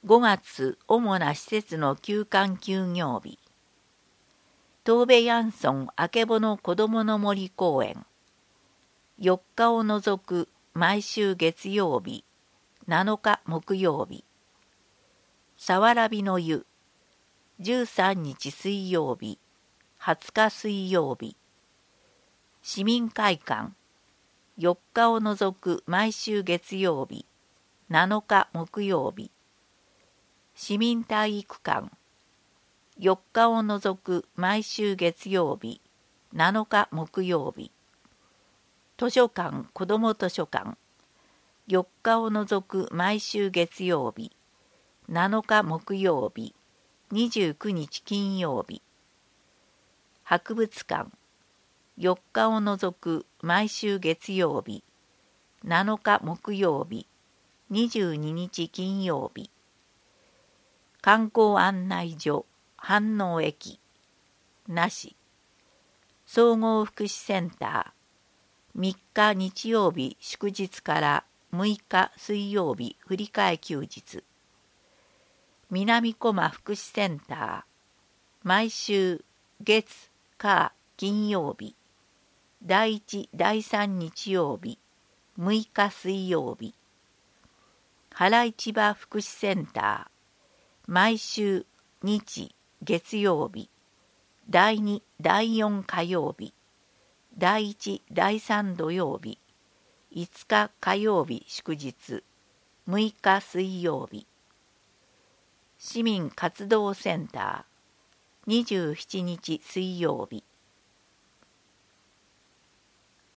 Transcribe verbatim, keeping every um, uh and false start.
ごがつ主な施設の休館休業日。東部ヤンソンあけぼの子どもの森公園。よっかを除く毎週月曜日、なのか木曜日。さわらびの湯。じゅうさんにち水曜日、はつか水曜日。市民会館。よっかを除く毎週月曜日、なのか木曜日。市民体育館。よっかを除く毎週月曜日、なのか木曜日。図書館子ども図書館。よっかを除く毎週月曜日、なのか木曜日、にじゅうくにち金曜日。博物館。よっかを除く毎週月曜日、なのか木曜日、にじゅうににち金曜日。観光案内所飯能駅なし。総合福祉センターみっか日曜日祝日からむいか水曜日振り替え休日。南小間福祉センター毎週月火金曜日だいいちだいさん日曜日むいか水曜日。原市場福祉センター毎週日月曜日だいにだいよん火曜日だいいちだいさん土曜日いつか火曜日祝日むいか水曜日。市民活動センターにじゅうしちにち水曜日